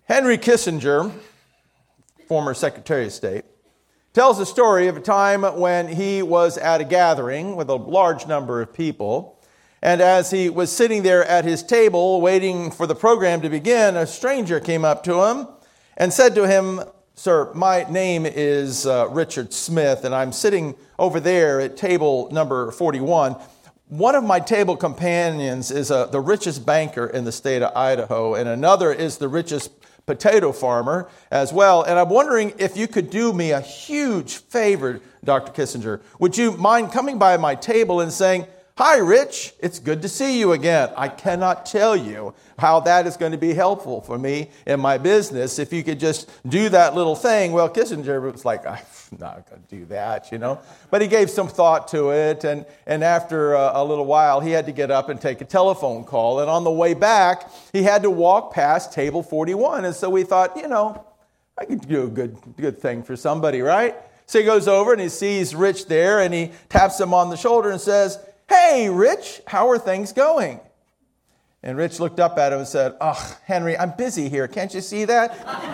Henry Kissinger, former Secretary of State, tells the story of a time when he was at a gathering with a large number of people. And as he was sitting there at his table waiting for the program to begin, a stranger came up to him and said to him, "Sir, my name is Richard Smith, and I'm sitting over there at table number 41. One of my table companions is the richest banker in the state of Idaho, and another is the richest potato farmer as well. And I'm wondering if you could do me a huge favor, Dr. Kissinger. Would you mind coming by my table and saying, 'Hi, Rich, it's good to see you again.' I cannot tell you how that is going to be helpful for me in my business if you could just do that little thing." Well, Kissinger was like, "I'm not going to do that, you know." But he gave some thought to it, and after a little while, he had to get up and take a telephone call. And on the way back, he had to walk past table 41. And so we thought, I could do a good thing for somebody, right? So he goes over and he sees Rich there, and he taps him on the shoulder and says, "Hey, Rich, how are things going?" And Rich looked up at him and said, "Ugh, Henry, I'm busy here. Can't you see that?"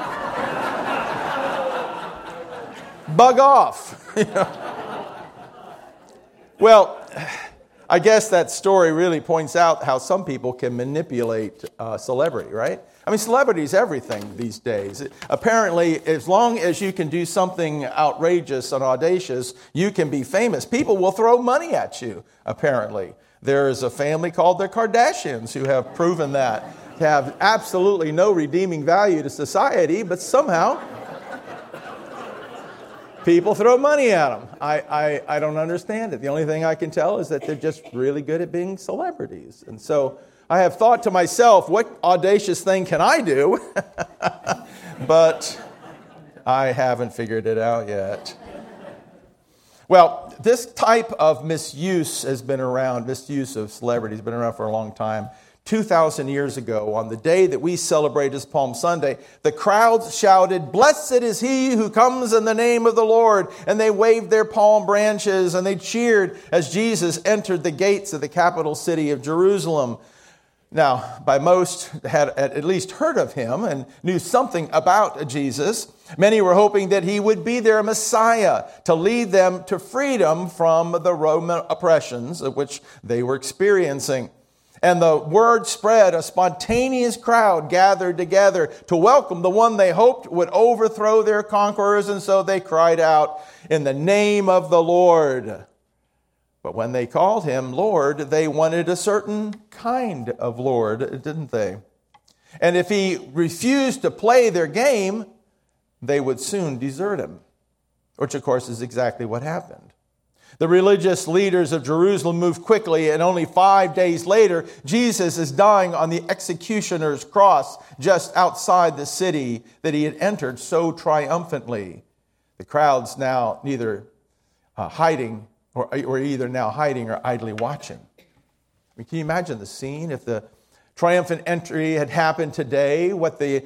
Bug off. Well, I guess that story really points out how some people can manipulate celebrity, right? I mean, celebrity is everything these days. Apparently, as long as you can do something outrageous and audacious, you can be famous. People will throw money at you, apparently. There is a family called the Kardashians who have proven that to have absolutely no redeeming value to society, but somehow people throw money at them. I don't understand it. The only thing I can tell is that they're just really good at being celebrities. And so I have thought to myself, what audacious thing can I do? But I haven't figured it out yet. Well, this type of misuse has been around, misuse of celebrities has been around for a long time. 2,000 years ago, on the day that we celebrate as Palm Sunday, the crowds shouted, "Blessed is he who comes in the name of the Lord." And they waved their palm branches and they cheered as Jesus entered the gates of the capital city of Jerusalem. Now, by most had at least heard of him and knew something about Jesus. Many were hoping that he would be their Messiah to lead them to freedom from the Roman oppressions of which they were experiencing. And the word spread, a spontaneous crowd gathered together to welcome the one they hoped would overthrow their conquerors. And so they cried out, "In the name of the Lord." But when they called him Lord, they wanted a certain kind of Lord, didn't they? And if he refused to play their game, they would soon desert him, which of course is exactly what happened. The religious leaders of Jerusalem moved quickly, and only 5 days later, Jesus is dying on the executioner's cross just outside the city that he had entered so triumphantly. The crowd's now neither hiding or either now hiding or idly watching. I mean, can you imagine the scene if the triumphant entry had happened today? What the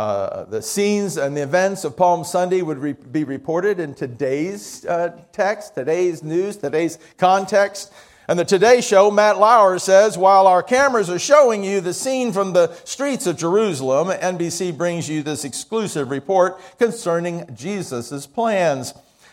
scenes and the events of Palm Sunday would be reported in today's text, today's news, today's context. And the Today Show, Matt Lauer says, while our cameras are showing you the scene from the streets of Jerusalem, NBC brings you this exclusive report concerning Jesus' plans.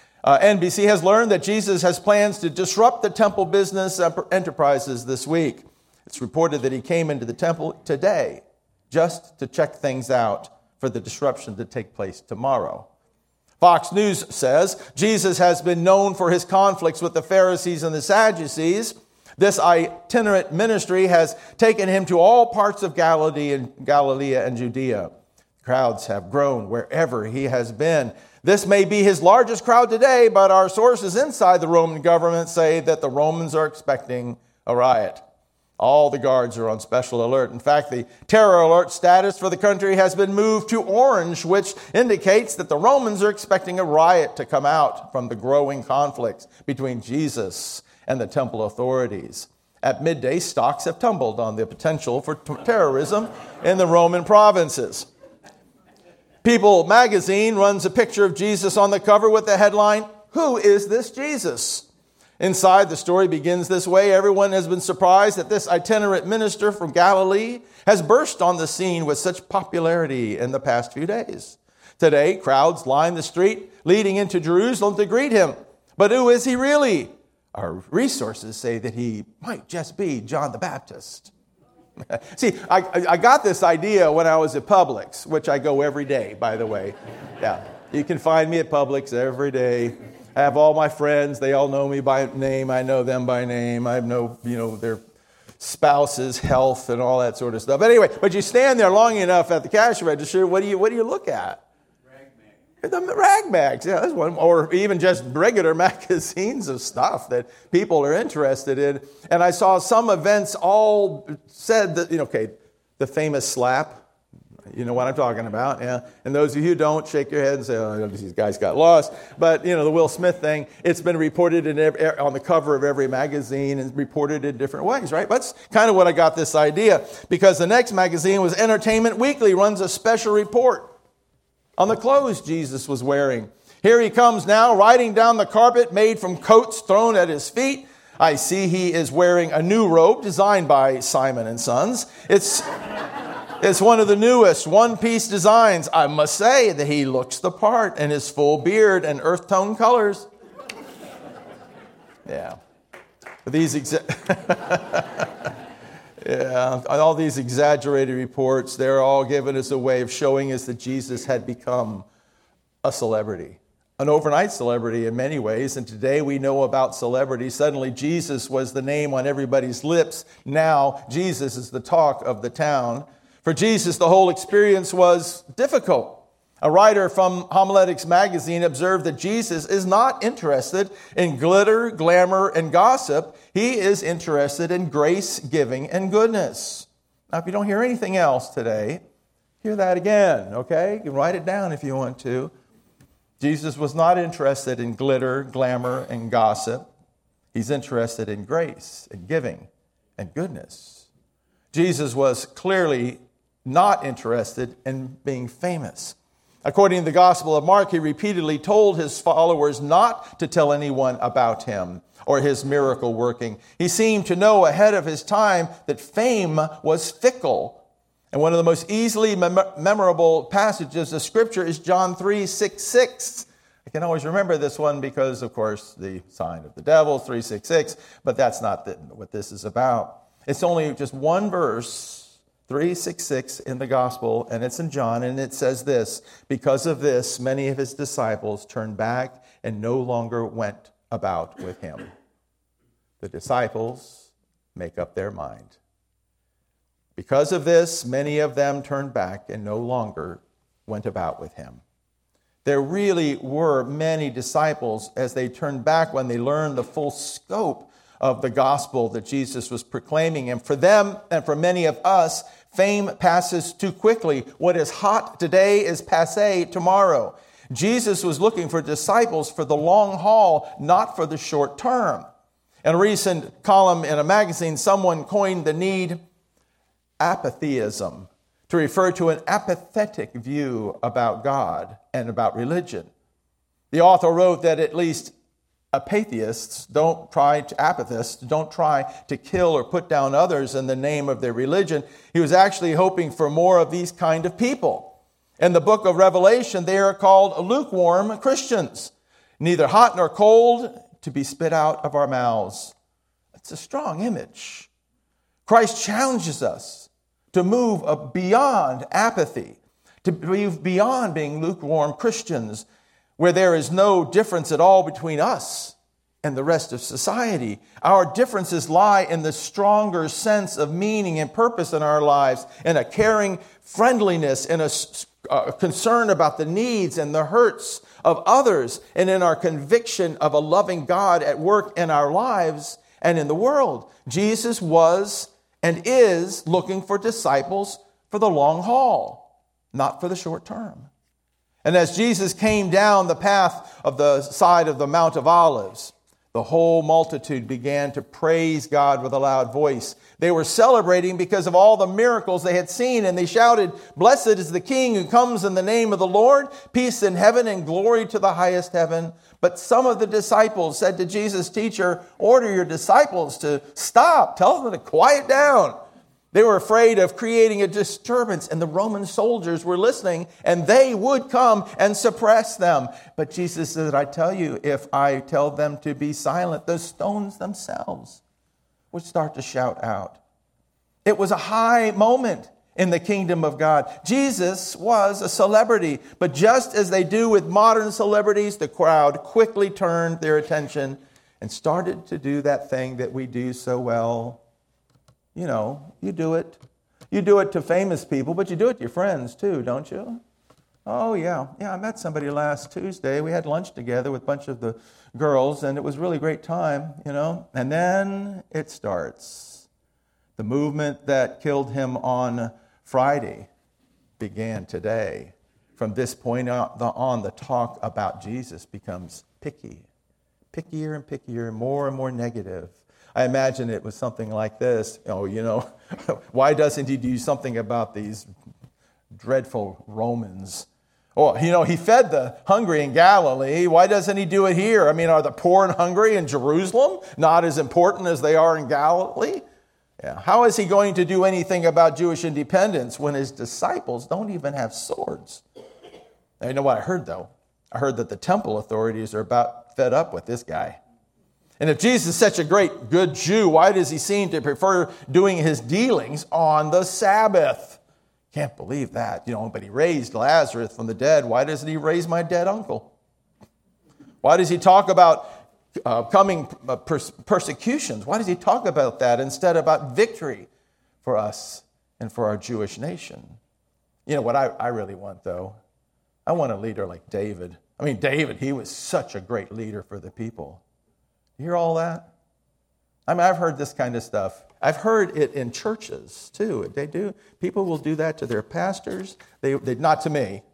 NBC has learned that Jesus has plans to disrupt the temple business enterprises this week. It's reported that he came into the temple today just to check things out for the disruption to take place tomorrow. Fox News says Jesus has been known for his conflicts with the Pharisees and the Sadducees. This itinerant ministry has taken him to all parts of Galilee and Judea. Crowds have grown wherever he has been. This may be his largest crowd today, but our sources inside the Roman government say that the Romans are expecting a riot. All the guards are on special alert. In fact, the terror alert status for the country has been moved to orange, which indicates that the Romans are expecting a riot to come out from the growing conflicts between Jesus and the temple authorities. At midday, stocks have tumbled on the potential for terrorism in the Roman provinces. People magazine runs a picture of Jesus on the cover with the headline, "Who is this Jesus?" Inside, the story begins this way. Everyone has been surprised that this itinerant minister from Galilee has burst on the scene with such popularity in the past few days. Today, crowds line the street leading into Jerusalem to greet him. But who is he really? Our resources say that he might just be John the Baptist. See, I got this idea when I was at Publix, which I go every day, by the way. Yeah, you can find me at Publix every day. I have all my friends. They all know me by name. I know them by name. I know, their spouse's health and all that sort of stuff. Anyway, but you stand there long enough at the cash register, what do you look at? The rag mags, yeah, that's one. Or even just regular magazines of stuff that people are interested in. And I saw some events all said that, the famous slap. You know what I'm talking about, yeah. And those of you who don't, shake your head and say, oh, these guys got lost. But, the Will Smith thing, it's been reported on the cover of every magazine and reported in different ways, right? That's kind of what I got this idea. Because the next magazine was Entertainment Weekly, runs a special report on the clothes Jesus was wearing. Here he comes now, riding down the carpet made from coats thrown at his feet. I see he is wearing a new robe designed by Simon & Sons. It's one of the newest one-piece designs. I must say that he looks the part in his full beard and earth tone colors. Yeah. All these exaggerated reports, they're all given as a way of showing us that Jesus had become a celebrity, an overnight celebrity in many ways. And today we know about celebrities. Suddenly Jesus was the name on everybody's lips. Now Jesus is the talk of the town. For Jesus, the whole experience was difficult. A writer from Homiletics magazine observed that Jesus is not interested in glitter, glamour, and gossip. He is interested in grace, giving, and goodness. Now, if you don't hear anything else today, hear that again, okay? You can write it down if you want to. Jesus was not interested in glitter, glamour, and gossip. He's interested in grace and giving and goodness. Jesus was clearly not interested in being famous. According to the Gospel of Mark, he repeatedly told his followers not to tell anyone about him or his miracle working. He seemed to know ahead of his time that fame was fickle. And one of the most easily memorable passages of Scripture is John 3:6. I can always remember this one because, of course, the sign of the devil, 3:6, but that's not what this is about. It's only just one verse, 3:6 in the gospel, and it's in John, and it says this: because of this, many of his disciples turned back and no longer went about with him. The disciples make up their mind. Because of this, many of them turned back and no longer went about with him. There really were many disciples as they turned back when they learned the full scope of the gospel that Jesus was proclaiming. And for them and for many of us, fame passes too quickly. What is hot today is passé tomorrow. Jesus was looking for disciples for the long haul, not for the short term. In a recent column in a magazine, someone coined the need apatheism to refer to an apathetic view about God and about religion. The author wrote that at least apathists don't try to kill or put down others in the name of their religion. He was actually hoping for more of these kind of people. In the book of Revelation, they are called lukewarm Christians, neither hot nor cold, to be spit out of our mouths. It's a strong image. Christ challenges us to move beyond apathy, to move beyond being lukewarm Christians, where there is no difference at all between us and the rest of society. Our differences lie in the stronger sense of meaning and purpose in our lives, in a caring friendliness, in a concern about the needs and the hurts of others, and in our conviction of a loving God at work in our lives and in the world. Jesus was and is looking for disciples for the long haul, not for the short term. And as Jesus came down the path of the side of the Mount of Olives, The whole multitude began to praise God with a loud voice. They were celebrating because of all the miracles they had seen, and they shouted, "Blessed is the King who comes in the name of the Lord, peace in heaven and glory to the highest heaven." But some of the disciples said to Jesus, "Teacher, order your disciples to stop. Tell them to quiet down." They were afraid of creating a disturbance, and the Roman soldiers were listening, and they would come and suppress them. But Jesus said, "I tell you, if I tell them to be silent, the stones themselves would start to shout out." It was a high moment in the kingdom of God. Jesus was a celebrity, but just as they do with modern celebrities, the crowd quickly turned their attention and started to do that thing that we do so well. You know, you do it. You do it to famous people, but you do it to your friends too, don't you? Oh, yeah. Yeah, I met somebody last Tuesday. We had lunch together with a bunch of the girls, and it was a really great time, you know. And then it starts. The movement that killed him on Friday began today. From this point on, the talk about Jesus becomes picky. Pickier and pickier, more and more negative. I imagine it was something like this. Oh, you know, why doesn't he do something about these dreadful Romans? Oh, you know, he fed the hungry in Galilee. Why doesn't he do it here? I mean, are the poor and hungry in Jerusalem not as important as they are in Galilee? Yeah. How is he going to do anything about Jewish independence when his disciples don't even have swords? Now, you know what I heard, though? I heard that the temple authorities are about fed up with this guy. And if Jesus is such a great, good Jew, why does he seem to prefer doing his dealings on the Sabbath? Can't believe that, you know, but he raised Lazarus from the dead. Why doesn't he raise my dead uncle? Why does he talk about coming persecutions? Why does he talk about that instead about victory for us and for our Jewish nation? You know what I really want, though? I want a leader like David. I mean, David, he was such a great leader for the people. You hear all that? I mean, I've heard this kind of stuff. I've heard it in churches, too. They do. People will do that to their pastors. They not to me.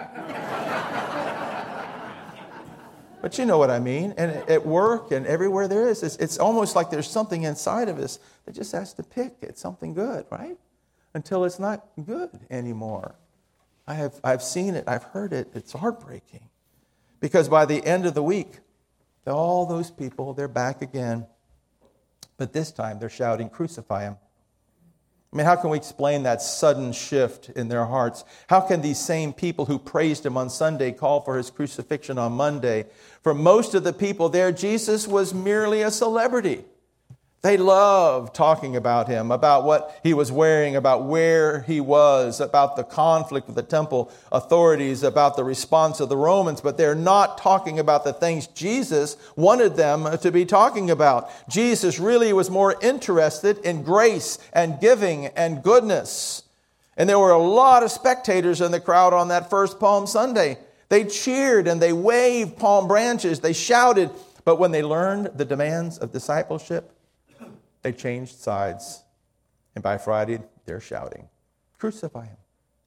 But you know what I mean. And at work and everywhere there is, it's almost like there's something inside of us that just has to pick at something good, right? Until it's not good anymore. I've seen it. I've heard it. It's heartbreaking. Because by the end of the week, all those people, they're back again. But this time they're shouting, "Crucify him." I mean, how can we explain that sudden shift in their hearts? How can these same people who praised him on Sunday call for his crucifixion on Monday? For most of the people there, Jesus was merely a celebrity. They loved talking about him, about what he was wearing, about where he was, about the conflict with the temple authorities, about the response of the Romans, but they're not talking about the things Jesus wanted them to be talking about. Jesus really was more interested in grace and giving and goodness. And there were a lot of spectators in the crowd on that first Palm Sunday. They cheered and they waved palm branches, they shouted, but when they learned the demands of discipleship, they changed sides, and by Friday, they're shouting, "Crucify him."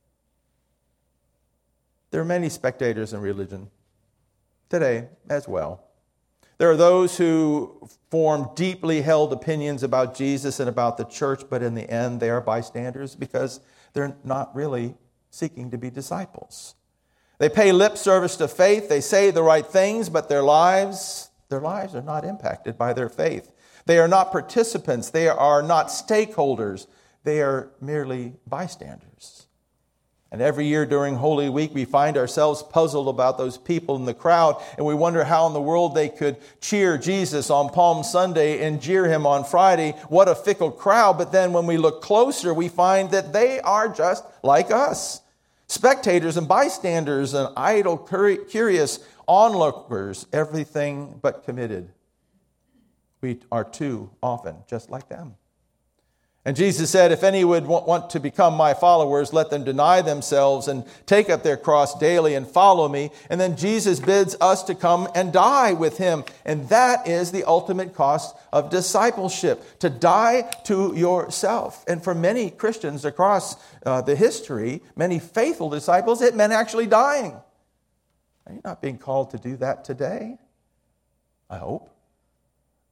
There are many spectators in religion today as well. There are those who form deeply held opinions about Jesus and about the church, but in the end, they are bystanders because they're not really seeking to be disciples. They pay lip service to faith, they say the right things, but their lives are not impacted by their faith. They are not participants. They are not stakeholders. They are merely bystanders. And every year during Holy Week, we find ourselves puzzled about those people in the crowd, and we wonder how in the world they could cheer Jesus on Palm Sunday and jeer him on Friday. What a fickle crowd. But then when we look closer, we find that they are just like us. Spectators and bystanders and idle, curious onlookers, everything but committed. We are too often just like them. And Jesus said, if any would want to become my followers, let them deny themselves and take up their cross daily and follow me. And then Jesus bids us to come and die with him. And that is the ultimate cost of discipleship, to die to yourself. And for many Christians across the history, many faithful disciples, it meant actually dying. Are you not being called to do that today? I hope.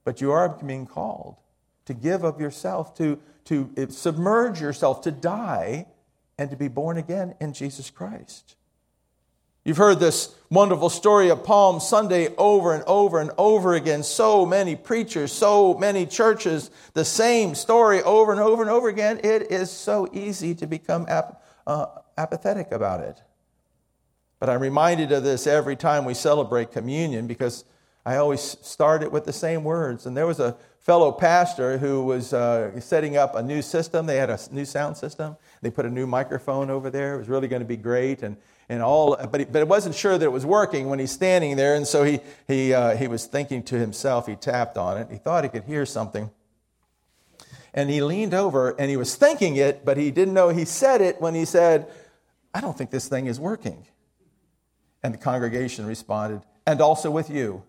but you are being called to give of yourself, to submerge yourself, to die, and to be born again in Jesus Christ. You've heard this wonderful story of Palm Sunday over and over and over again. So many preachers, so many churches, the same story over and over and over again. It is so easy to become apathetic about it. But I'm reminded of this every time we celebrate communion because I always start it with the same words. And there was a fellow pastor who was setting up a new system. They had a new sound system. They put a new microphone over there. It was really going to be great. But it wasn't sure that it was working when he's standing there. And so he was thinking to himself. He tapped on it. He thought he could hear something. And he leaned over and he was thinking it, but he didn't know he said it when he said, "I don't think this thing is working." And the congregation responded, "And also with you."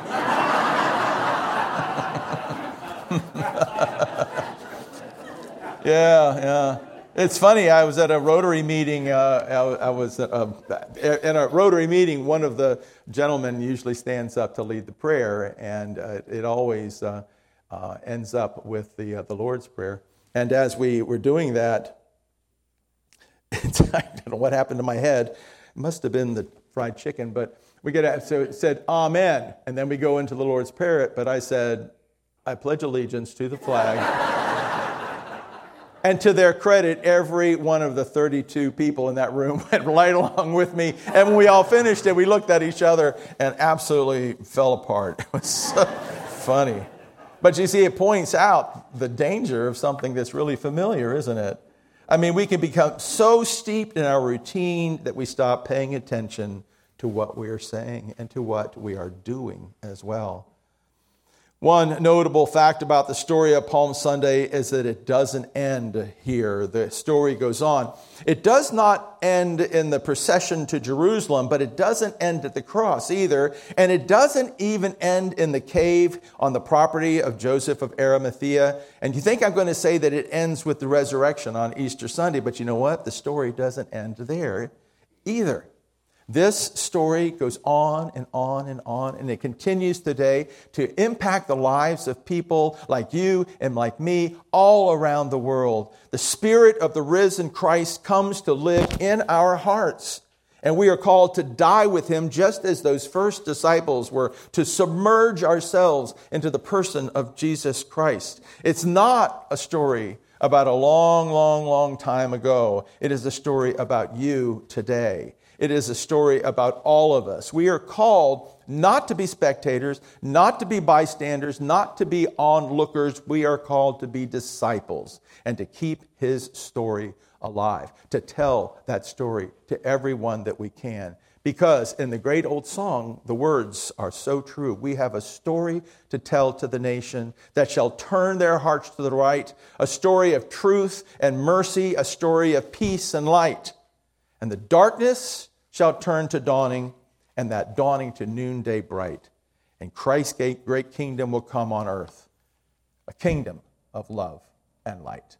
Yeah. It's funny. I was at a Rotary meeting. I was in a Rotary meeting. One of the gentlemen usually stands up to lead the prayer, and it always ends up with the Lord's Prayer. And as we were doing that, I don't know what happened to my head. It must have been the fried chicken, but so it said Amen, and then we go into the Lord's Prayer. But I said, "I pledge allegiance to the flag." And to their credit, every one of the 32 people in that room went right along with me. And when we all finished it, we looked at each other and absolutely fell apart. It was so funny. But you see, it points out the danger of something that's really familiar, isn't it? I mean, we can become so steeped in our routine that we stop paying attention to what we are saying and to what we are doing as well. One notable fact about the story of Palm Sunday is that it doesn't end here. The story goes on. It does not end in the procession to Jerusalem, but it doesn't end at the cross either. And it doesn't even end in the cave on the property of Joseph of Arimathea. And you think I'm going to say that it ends with the resurrection on Easter Sunday, but you know what? The story doesn't end there either. This story goes on and on and on, and it continues today to impact the lives of people like you and like me all around the world. The Spirit of the risen Christ comes to live in our hearts, and we are called to die with Him just as those first disciples were, to submerge ourselves into the person of Jesus Christ. It's not a story about a long, long, long time ago. It is a story about you today. It is a story about all of us. We are called not to be spectators, not to be bystanders, not to be onlookers. We are called to be disciples and to keep His story alive, to tell that story to everyone that we can. Because in the great old song, the words are so true. We have a story to tell to the nation that shall turn their hearts to the right, a story of truth and mercy, a story of peace and light. And the darkness shall turn to dawning, and that dawning to noonday bright. And Christ's great kingdom will come on earth, a kingdom of love and light.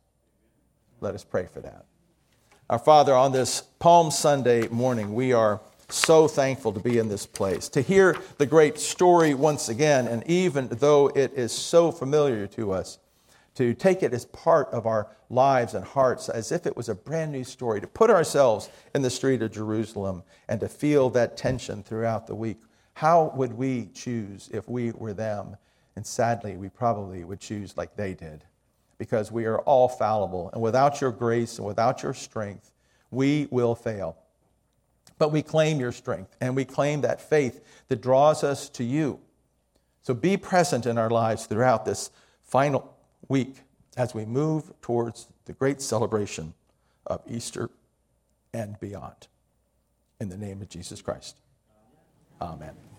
Let us pray for that. Our Father, on this Palm Sunday morning, we are so thankful to be in this place, to hear the great story once again, and even though it is so familiar to us, to take it as part of our lives and hearts as if it was a brand new story, to put ourselves in the street of Jerusalem and to feel that tension throughout the week. How would we choose if we were them? And sadly, we probably would choose like they did, because we are all fallible. And without your grace and without your strength, we will fail. But we claim your strength, and we claim that faith that draws us to you. So be present in our lives throughout this final week as we move towards the great celebration of Easter and beyond. In the name of Jesus Christ. Amen.